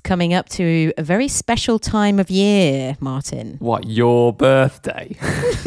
coming up to a very special time of year, Martin. What, your birthday?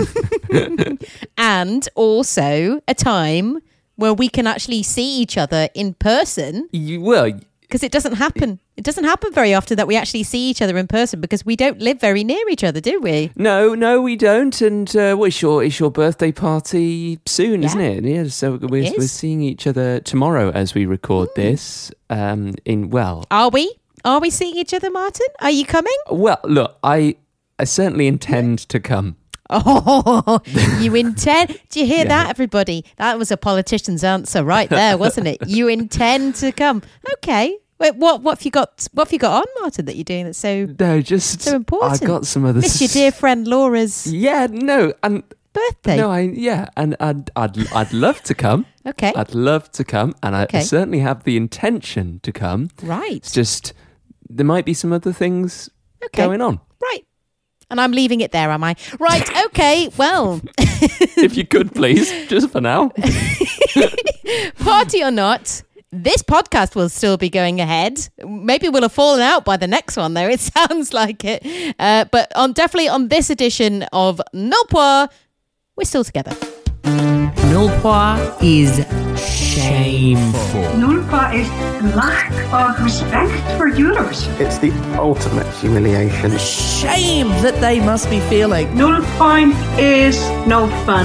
And also a time where we can actually see each other in person. Because it doesn't happen. It doesn't happen very often that we actually see each other in person because we don't live very near each other, do we? No, we don't. And it's your birthday party soon, isn't it? Yeah, so we're seeing each other tomorrow as we record this. Are we? Are we seeing each other, Martin? Are you coming? Well, look, I certainly intend to come. Oh, you intend? Do you hear that, everybody? That was a politician's answer right there, wasn't it? You intend to come. Okay. Wait, what have you got? What have you got on, Martin? That you're doing that's so important. I got some other. Miss your dear friend Laura's. Birthday. No, I'd love to come. Okay. I'd love to come, and I certainly have the intention to come. Right. It's just there might be some other things going on. Right. And I'm leaving it there, am I? Right, okay, well. If you could, please, just for now. Party or not, this podcast will still be going ahead. Maybe we'll have fallen out by the next one, though. It sounds like it. But definitely on this edition of Nulpoir, we're still together. Nulpoir is shameful. Nulpoir is lack of respect for Euros. It's the ultimate humiliation. Shame that they must be feeling. Nulpoir is no fun.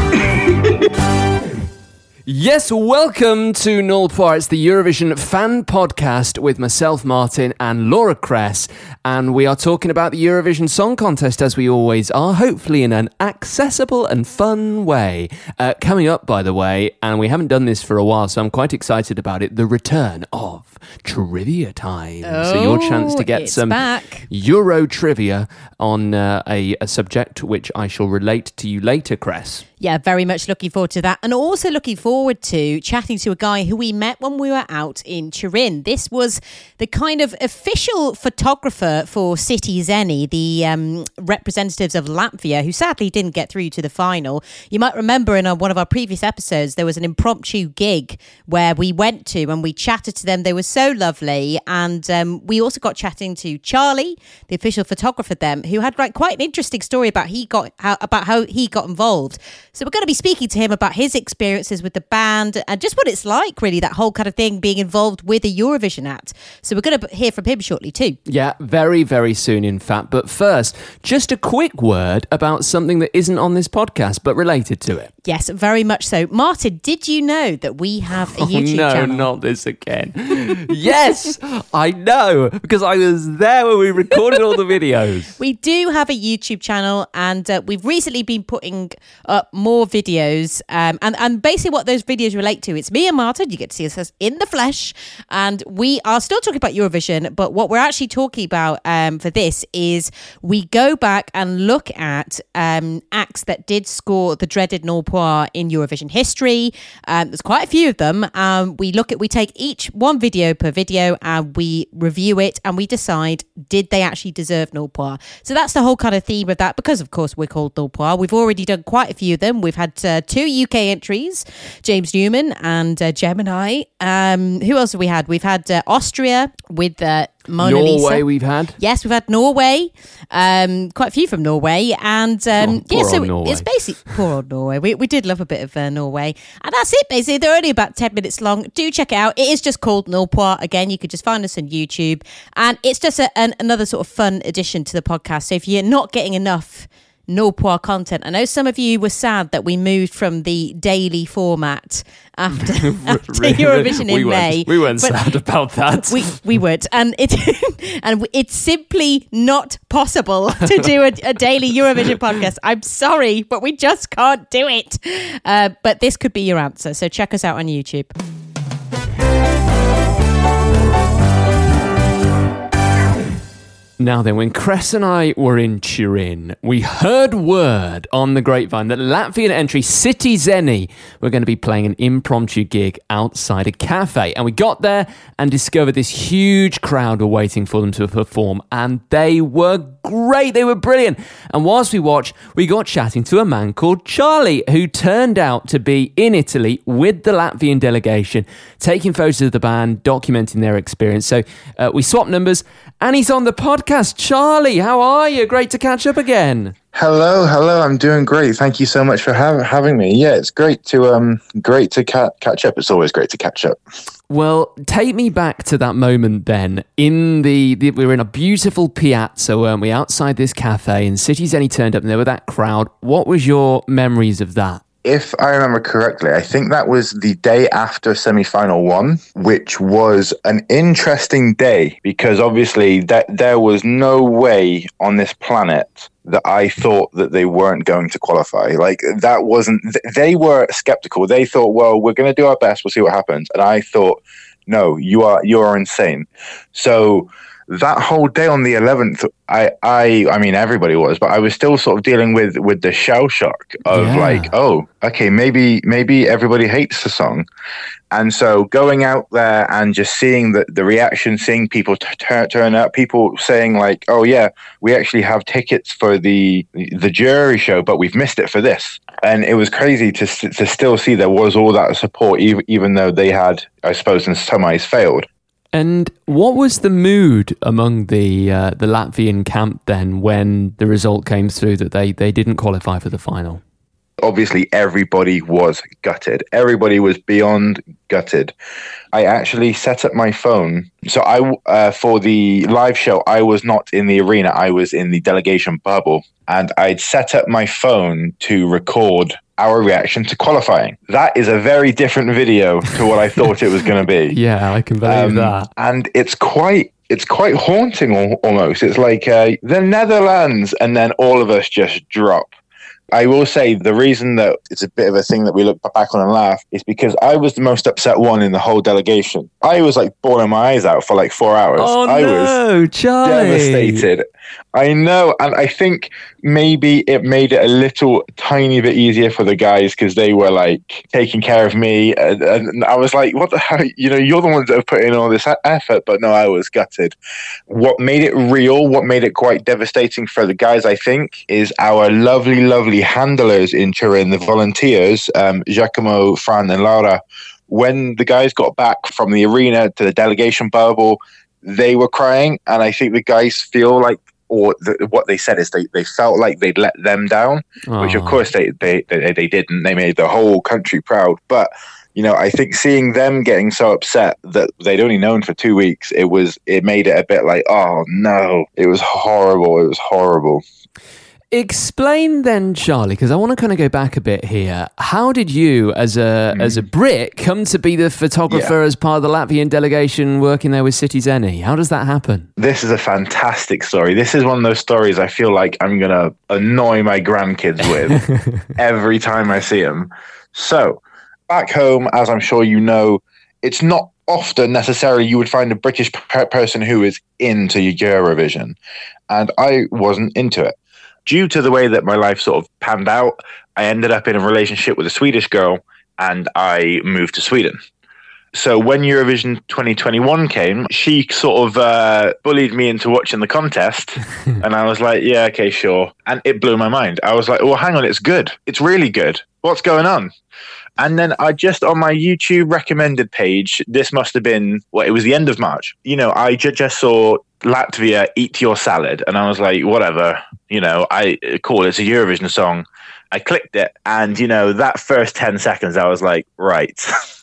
Yes, welcome to Nulpoir. It's the Eurovision fan podcast with myself, Martin, and Laura Kress. And we are talking about the Eurovision Song Contest, as we always are, hopefully in an accessible and fun way. Coming up, by the way, and we haven't done this for a while, so I'm quite excited about it, the return of Trivia Time. So your chance to get some Euro trivia on a subject which I shall relate to you later, Kress. Yeah, very much looking forward to that. And also looking forward to chatting to a guy who we met when we were out in Turin. This was the kind of official photographer for City Zeni, the representatives of Latvia, who sadly didn't get through to the final. You might remember in one of our previous episodes, there was an impromptu gig where we went to and we chatted to them. They were so lovely. And we also got chatting to Charlie, the official photographer them, who had quite an interesting story about how he got involved. So we're going to be speaking to him about his experiences with the band and just what it's like, really, that whole kind of thing, being involved with a Eurovision act. So we're going to hear from him shortly too. Yeah, very, very soon, in fact. But first, just a quick word about something that isn't on this podcast, but related to it. Yes, very much so. Martin, did you know that we have a YouTube channel? No, not this again. Yes, I know, because I was there when we recorded all the videos. We do have a YouTube channel, and we've recently been putting up more videos. And basically what those videos relate to, it's me and Martin. You get to see us in the flesh. And we are still talking about Eurovision, but what we're actually talking about for this is we go back and look at acts that did score the dreaded Nulpoir in Eurovision history. There's quite a few of them. We take each one video per video and we review it and we decide, did they actually deserve Nulpoir? So that's the whole kind of theme of that, because of course we're called Nulpoir. We've already done quite a few of them. We've had 2 UK entries, James Newman and Gemini. Who else have we had? We've had Austria with Mona Lisa. Norway we've had. Yes, we've had Norway. Quite a few from Norway. And Norway. It's basically poor old Norway. We did love a bit of Norway. And that's it, basically. They're only about 10 minutes long. Do check it out. It is just called Nulpoir. Again, you could just find us on YouTube. And it's just another sort of fun addition to the podcast. So if you're not getting enough Nulpoir content, I know some of you were sad that we moved from the daily format after Eurovision in May. We weren't sad about that. We would, and it's simply not possible to do a daily Eurovision podcast. I'm sorry, but we just can't do it. But this could be your answer. So check us out on YouTube. Now then, when Cress and I were in Turin, we heard word on the grapevine that Latvian entry City Zeni were going to be playing an impromptu gig outside a cafe. And we got there and discovered this huge crowd were waiting for them to perform. And they were great. They were brilliant. And whilst we watched, we got chatting to a man called Charlie, who turned out to be in Italy with the Latvian delegation, taking photos of the band, documenting their experience. So we swapped numbers, and he's on the podcast. Charlie, how are you? Great to catch up again. Hello. I'm doing great. Thank you so much for having me. Yeah, it's great to catch up. It's always great to catch up. Well, take me back to that moment then. We were in a beautiful piazza, weren't we, outside this cafe, and City Zeni turned up and there were that crowd. What was your memories of that? If I remember correctly, I think that was the day after semi-final one, which was an interesting day because obviously there was no way on this planet that I thought that they weren't going to qualify. Like that wasn't, they were skeptical. They thought, well, we're going to do our best. We'll see what happens. And I thought, no, you are insane. So that whole day on the 11th, I mean, everybody was, but I was still sort of dealing with the shell shock of like, oh, okay, maybe everybody hates the song. And so going out there and just seeing the reaction, seeing people turn up, people saying like, oh yeah, we actually have tickets for the jury show, but we've missed it for this. And it was crazy to still see there was all that support, even though they had, I suppose, in some eyes failed. And what was the mood among the Latvian camp then when the result came through that they didn't qualify for the final? Obviously, everybody was gutted. Everybody was beyond gutted. I actually set up my phone. So for the live show, I was not in the arena. I was in the delegation bubble. And I'd set up my phone to record our reaction to qualifying. That is a very different video to what I thought it was going to be. Yeah, I can believe that. And it's quite haunting almost. It's like the Netherlands, and then all of us just drop. I will say the reason that it's a bit of a thing that we look back on and laugh is because I was the most upset one in the whole delegation. I was like bawling my eyes out for like 4 hours. Oh I was Charlie. devastated. I know, and I think maybe it made it a little tiny bit easier for the guys because they were like taking care of me, and I was like, what the hell, you're the ones that have put in all this effort. But no, I was gutted. What made it real, what made it quite devastating for the guys, I think, is our lovely handlers in Turin, the volunteers, Giacomo, Fran and Laura. When the guys got back from the arena to the delegation bubble, they were crying, and I think the guys feel like, or what they said is they felt like they'd let them down, which of course they didn't. They made the whole country proud. But, I think seeing them getting so upset that they'd only known for 2 weeks, it made it a bit like, oh no, it was horrible. It was horrible. Explain then, Charlie, because I want to kind of go back a bit here. How did you, as a Brit, come to be the photographer as part of the Latvian delegation working there with City Zeni? How does that happen? This is a fantastic story. This is one of those stories I feel like I'm going to annoy my grandkids with every time I see them. So, back home, as I'm sure you know, it's not often necessarily you would find a British person who is into Eurovision. And I wasn't into it. Due to the way that my life sort of panned out, I ended up in a relationship with a Swedish girl, and I moved to Sweden. So when Eurovision 2021 came, she sort of bullied me into watching the contest, and I was like, yeah, okay, sure. And it blew my mind. I was like, well, hang on, it's good. It's really good. What's going on? And then I just, on my YouTube recommended page, this must have been, it was the end of March. I just saw Latvia, Eat Your Salad. And I was like, whatever, it's a Eurovision song. I clicked it. And, that first 10 seconds, I was like, right,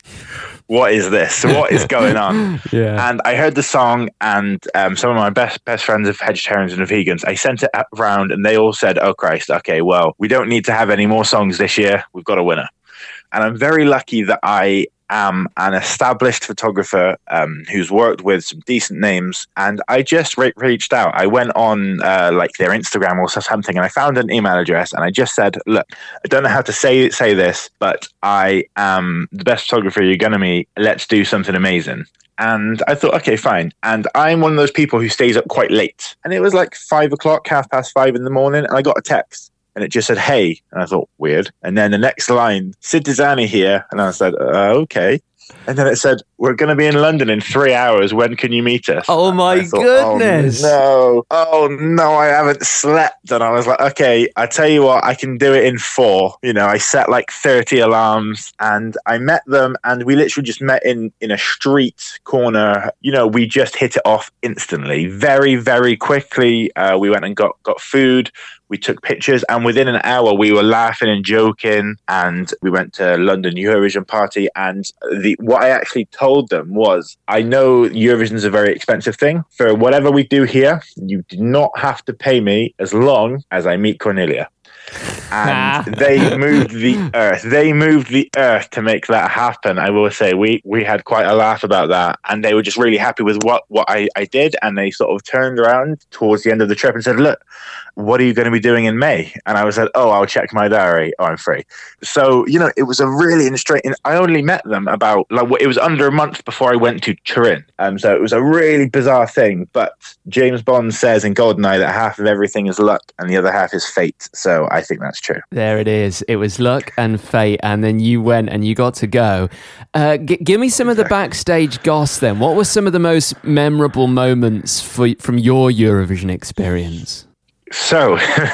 what is this? What is going on? Yeah. And I heard the song, and some of my best friends are vegetarians and vegans. I sent it around, and they all said, oh, Christ, okay, well, we don't need to have any more songs this year. We've got a winner. And I'm very lucky that I am an established photographer who's worked with some decent names. And I just reached out. I went on their Instagram or something, and I found an email address, and I just said, look, I don't know how to say this, but I am the best photographer you're going to meet. Let's do something amazing. And I thought, okay, fine. And I'm one of those people who stays up quite late. And it was like 5 o'clock, 5:30 in the morning. And I got a text and it just said, hey. And I thought, weird. And then the next line, Sid Dizani here. And I said, okay. And then it said, we're going to be in London in 3 hours. When can you meet us? Oh, my goodness. Oh, no, I haven't slept. And I was like, okay, I tell you what, I can do it in 4. You know, I set like 30 alarms and I met them and we literally just met in a street corner. You know, we just hit it off instantly. Very, very quickly. We went and got food. We took pictures, and within an hour, we were laughing and joking. And we went to London Eurovision party. And what I actually told them was, I know Eurovision is a very expensive thing. For whatever we do here, you do not have to pay me as long as I meet Cornelia. And they moved the earth. They moved the earth to make that happen. I will say we had quite a laugh about that, and they were just really happy with what I did. And they sort of turned around towards the end of the trip and said, look, what are you going to be doing in May? And I was like, oh, I'll check my diary. Oh, I'm free. So, you know, it was a really interesting. I only met them about, it was under a month before I went to Turin. So it was a really bizarre thing. But James Bond says in GoldenEye that half of everything is luck and the other half is fate. So I think that's true. There it is. It was luck and fate. And then you went and you got to go. Give me some of the backstage goss then. What were some of the most memorable moments from your Eurovision experience? So,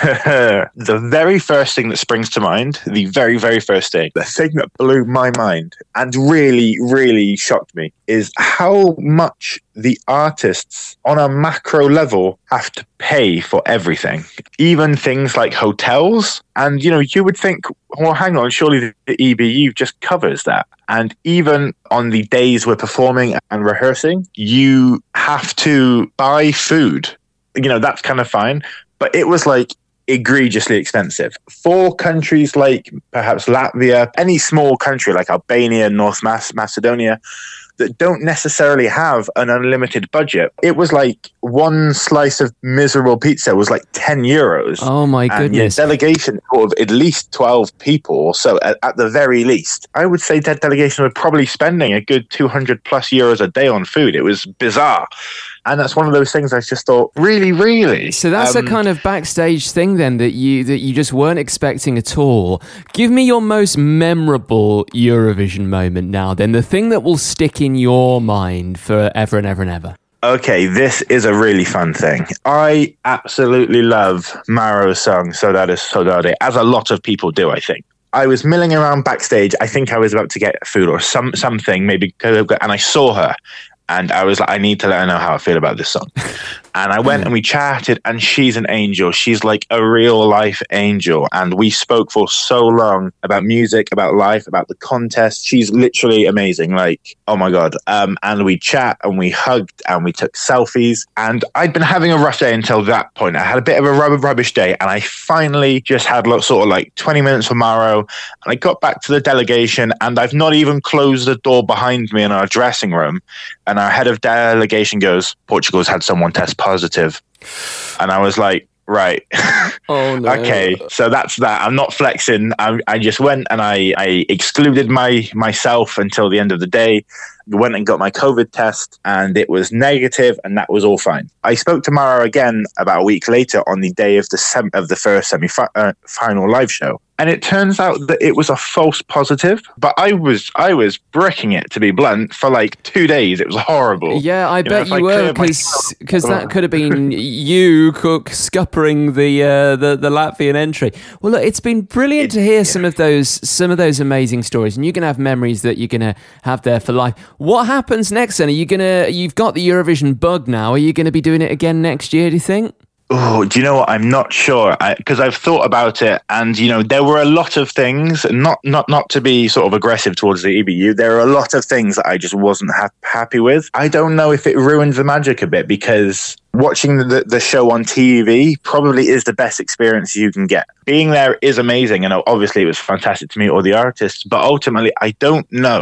the very first thing that springs to mind, the very, very first thing, the thing that blew my mind and really, really shocked me is how much the artists on a macro level have to pay for everything, even things like hotels. And, you know, you would think, well, hang on, surely the EBU just covers that. And even on the days we're performing and rehearsing, you have to buy food. You know, that's kind of fine. But it was like egregiously expensive. For countries like perhaps Latvia, any small country like Albania, North Macedonia, that don't necessarily have an unlimited budget. It was like one slice of miserable pizza was like 10 euros. Oh my goodness. And delegation of at least 12 people or so at the very least. I would say that delegation were probably spending a good 200 plus euros a day on food. It was bizarre. And that's one of those things I just thought, really, really. So that's a kind of backstage thing then that you just weren't expecting at all. Give me your most memorable Eurovision moment now then, the thing that will stick in your mind forever and ever and ever. Okay, this is a really fun thing. I absolutely love Maro's song, Saudade Saudade, as a lot of people do, I think. I was milling around backstage. I think I was about to get food or something, maybe, and I saw her. And I was like, I need to let her know how I feel about this song. And I went and we chatted, and she's an angel. She's like a real life angel. And we spoke for so long about music, about life, about the contest. She's literally amazing. Like, oh my God. And we chat and we hugged and we took selfies. And I'd been having a rough day until that point. I had a bit of a rubbish day. And I finally just had sort of like 20 minutes with Maro. And I got back to the delegation, and I've not even closed the door behind me in our dressing room. And our head of delegation goes, Portugal's had someone test positive. And I was like, right. Oh, no. Okay, so that's that. I'm not flexing. I just went and I excluded myself until the end of the day. Went and got my COVID test, and it was negative, and that was all fine. I spoke to Mara again about a week later on the day of the first semi-final live show. And it turns out that it was a false positive, but I was bricking it, to be blunt, for like 2 days. It was horrible. Yeah, I bet you were, because that could have been you, Cook, scuppering the Latvian entry. Well, look, it's been brilliant to hear some of those amazing stories, and you're gonna have memories that you're gonna have there for life. What happens next then? You've got the Eurovision bug now. Are you gonna be doing it again next year, do you think? Oh, do you know what? I'm not sure, because I've thought about it, and you know there were a lot of things. Not to be sort of aggressive towards the EBU. There are a lot of things that I just wasn't happy with. I don't know if it ruined the magic a bit, because watching the show on TV probably is the best experience you can get. Being there is amazing, and obviously it was fantastic to meet all the artists. But ultimately, I don't know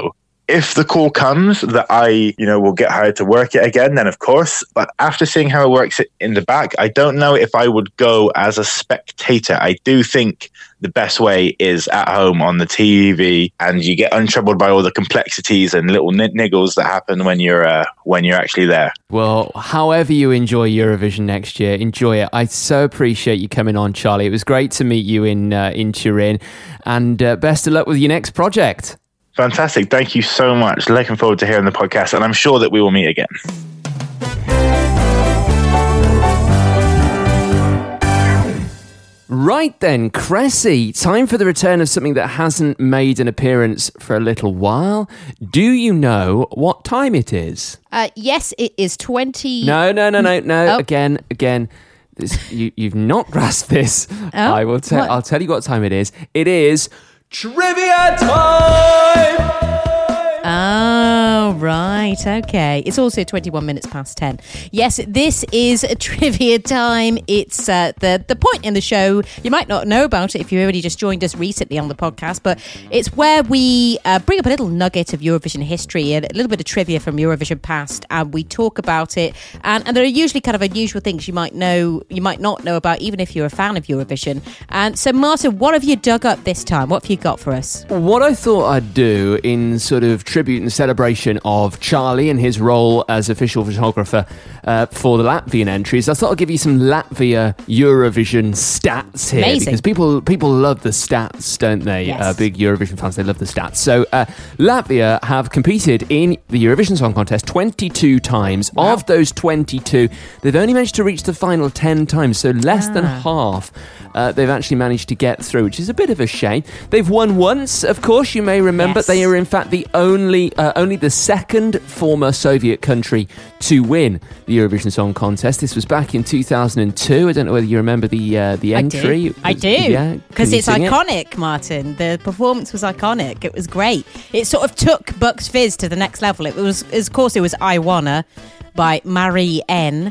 If the call comes that I, will get hired to work it again, then of course. But after seeing how it works in the back, I don't know if I would go as a spectator. I do think the best way is at home on the TV, and you get untroubled by all the complexities and little niggles that happen when you're actually there. Well, however you enjoy Eurovision next year, enjoy it. I so appreciate you coming on, Charlie. It was great to meet you in Turin, and best of luck with your next project. Fantastic. Thank you so much. Looking forward to hearing the podcast, and I'm sure that we will meet again. Right then, Cressy, time for the return of something that hasn't made an appearance for a little while. Do you know what time it is? Yes, it is 20... No. Oh. Again. You've not grasped this. Oh, I'll tell you what time it is. It is trivia time! Oh, right. Okay. It's also 21 minutes past 10. Yes, this is trivia time. It's the point in the show. You might not know about it if you already just joined us recently on the podcast, but it's where we bring up a little nugget of Eurovision history and a little bit of trivia from Eurovision past, and we talk about it. And there are usually kind of unusual things you might not know about, even if you're a fan of Eurovision. And so, Martin, what have you dug up this time? What have you got for us? What I thought I'd do in sort of tribute and celebration of Charlie and his role as official photographer for the Latvian entries, I thought I'd give you some Latvia Eurovision stats here. Amazing. Because people love the stats, don't they? Yes. Big Eurovision fans, they love the stats. So Latvia have competed in the Eurovision Song Contest 22 times. Wow. Of those 22, they've only managed to reach the final 10 times, so less than half they've actually managed to get through, which is a bit of a shame. They've won once, of course, you may remember. Yes. They are in fact the only the second former Soviet country to win the Eurovision Song Contest. This was back in 2002. I don't know whether you remember the entry. I do. Yeah, because it's iconic, Martin. The performance was iconic. It was great. It sort of took Bucks Fizz to the next level. It was I Wanna by Marie N.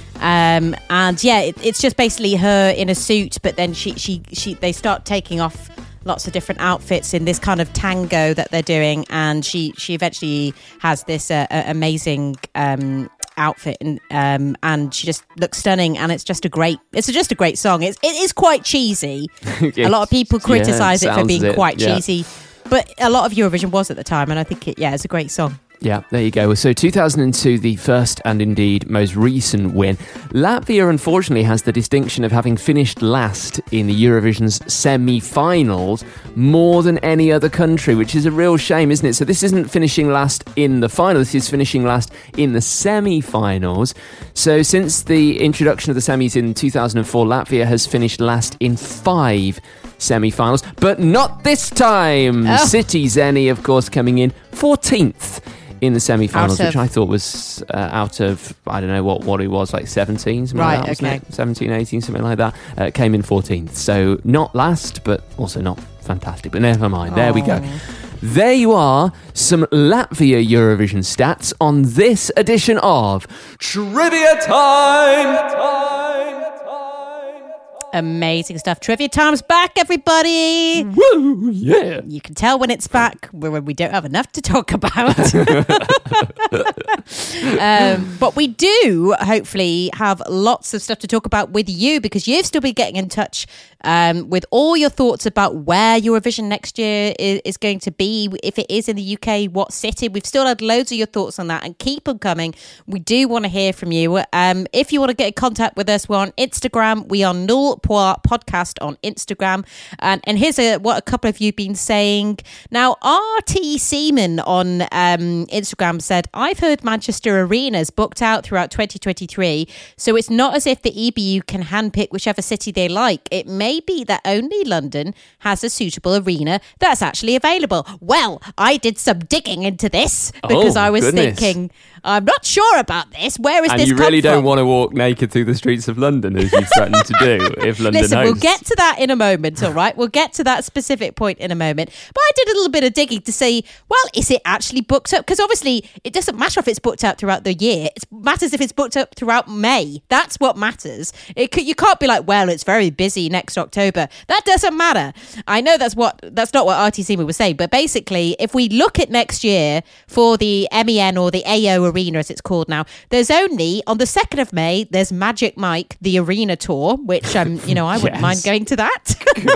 And yeah, it's just basically her in a suit, but then they start taking off lots of different outfits in this kind of tango that they're doing, and she eventually has this amazing outfit, and she just looks stunning, and it's just a great song. It is quite cheesy. A lot of people criticize it for being quite cheesy, but a lot of Eurovision was at the time, and I think it's a great song. Yeah, there you go. So 2002, the first and indeed most recent win. Latvia, unfortunately, has the distinction of having finished last in the Eurovision's semi-finals more than any other country, which is a real shame, isn't it? So this isn't finishing last in the final, this is finishing last in the semi-finals. So since the introduction of the semis in 2004, Latvia has finished last in 5 semi-finals, but not this time. City Zeni, of course, coming in 14th in the semi-finals, which I thought was out of, I don't know what it was, like 17, something like that, wasn't it? 17, 18, something like that. Came in 14th. So not last, but also not fantastic. But never mind. There we go. There you are, some Latvia Eurovision stats on this edition of Trivia Time! Amazing stuff. Trivia Time's back, everybody. Woo, yeah. You can tell when it's back when we don't have enough to talk about. But we do hopefully have lots of stuff to talk about with you, because you've still been getting in touch with all your thoughts about where Eurovision next year is going to be. If it is in the UK, what city? We've still had loads of your thoughts on that, and keep them coming. We do want to hear from you. If you want to get in contact with us, we're on Instagram. We are Null Poir Podcast on Instagram. And here's what a couple of you have been saying. Now, RT Seaman on Instagram said, I've heard Manchester Arena's booked out throughout 2023, so it's not as if the EBU can handpick whichever city they like. It may be that only London has a suitable arena that's actually available. Well, I did some digging into this because I was thinking, I'm not sure about this. Where is And this you really come don't from? want to walk naked through the streets of London as you threatened to do if London Listen, we'll hosts. get to that in a moment, all right? We'll get to that specific point in a moment. But I did a little bit of digging to see, well, is it actually booked up? Because obviously, it doesn't matter if it's booked out throughout the year. It matters if it's booked up throughout May. That's what matters. You can't be like, well, it's very busy next October. That doesn't matter. I know that's not what RTC was saying, but basically, if we look at next year for the MEN or the AO Arena, as it's called now, there's only, on the 2nd of May, there's Magic Mike, the Arena Tour, which, I wouldn't mind going to that.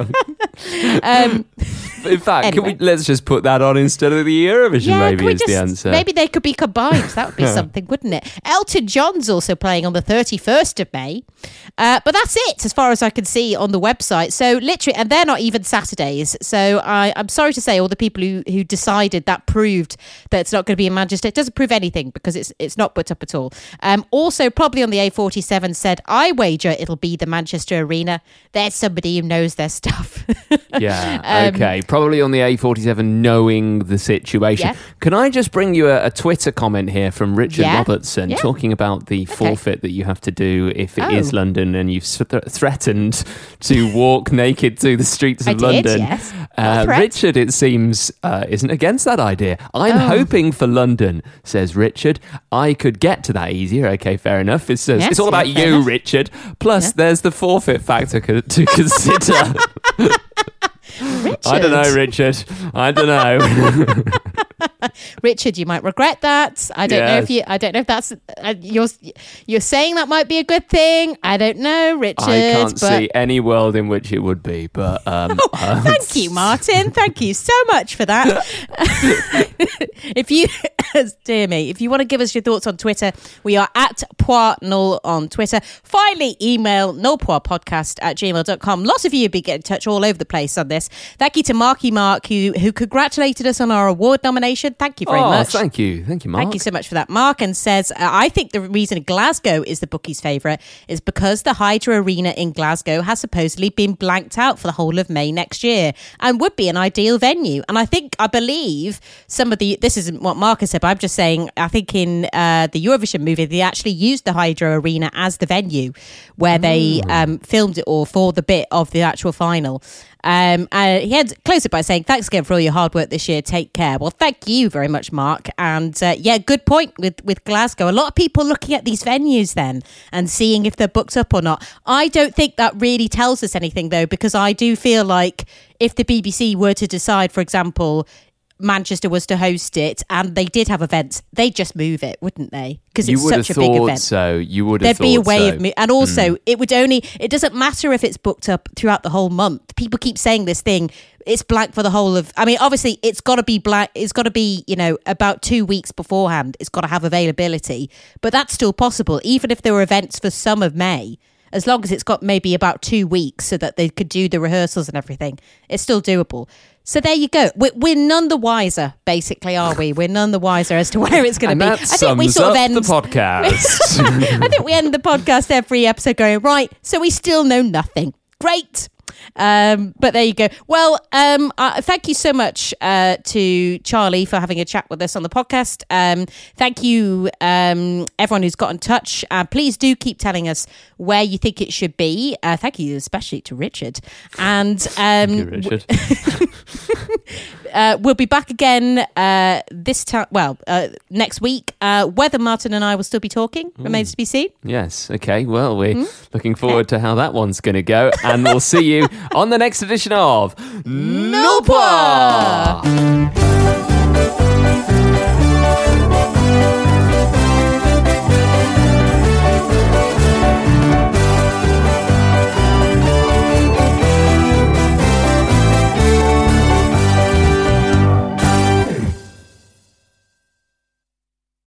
In fact, Anyway. let's just put that on instead of the Eurovision, maybe is the answer. Maybe they could be combined. That would be something, wouldn't it? Elton John's also playing on the 31st of May. But that's it, as far as I can see on the website. So literally, and they're not even Saturdays. So I'm sorry to say, all the people who decided that proved that it's not going to be in Manchester. It doesn't prove anything because it's not put up at all. Also, probably on the A47 said, I wager it'll be the Manchester Arena. There's somebody who knows their stuff. Yeah, okay. Probably on the A47, knowing the situation. Yeah. Can I just bring you a Twitter comment here from Richard Yeah. Robertson talking about the forfeit that you have to do if it is London and you've threatened to walk naked through the streets of I did, London. yes. A threat. Richard, it seems, isn't against that idea. I'm hoping for London, says Richard. I could get to that easier. Okay, fair enough. It's all about fair you, enough. Richard. Plus, there's the forfeit factor to consider. Richard. I don't know, Richard. I don't know. Richard, you might regret that. I don't know if that's you're saying that might be a good thing. I don't know, Richard. I can't but see any world in which it would be, but thank you, Martin. Thank you so much for that. If you, dear me, if you want to give us your thoughts on Twitter, we are at PoirNull on Twitter. Finally, email nullpoirpodcast@gmail.com. Lots of you have been getting in touch all over the place on this. Thank you to Marky Mark, who congratulated us on our award nomination. Thank you very much. Thank you, Mark. Thank you so much for that, Mark. And says, I think the reason Glasgow is the bookies' favourite is because the Hydro Arena in Glasgow has supposedly been blanked out for the whole of May next year and would be an ideal venue. And I believe this isn't what Mark has said, but I'm just saying, I think in the Eurovision movie, they actually used the Hydro Arena as the venue where they filmed it all for the bit of the actual final. He had closed it by saying, thanks again for all your hard work this year. Take care. Well, thank you very much, Mark. And good point with Glasgow. A lot of people looking at these venues then and seeing if they're booked up or not. I don't think that really tells us anything, though, because I do feel like if the BBC were to decide, for example, Manchester was to host it and they did have events, they'd just move it, wouldn't they? Because it's such a big event. So you would have There'd thought be a way so. of and also it doesn't matter if it's booked up throughout the whole month. People keep saying this thing, it's blank for the whole of, I mean, obviously it's got to be blank, it's got to be, about 2 weeks beforehand, it's got to have availability, but that's still possible even if there were events for some of May. As long as it's got maybe about 2 weeks so that they could do the rehearsals and everything, it's still doable. So there you go. We're none the wiser, basically, are we? We're none the wiser as to where it's going to be. That sums up the podcast. I think we end the podcast every episode going, right, so we still know nothing. Great. But there you go. Well, thank you so much to Charlie for having a chat with us on the podcast. Thank you, everyone who's got in touch. Please do keep telling us where you think it should be. Thank you especially to Richard. And Thank you, Richard. we'll be back again this time. Well, next week. Whether Martin and I will still be talking remains to be seen. Yes. Okay. Well, we're looking forward to how that one's going to go, and we'll see you on the next edition of Nullpoir!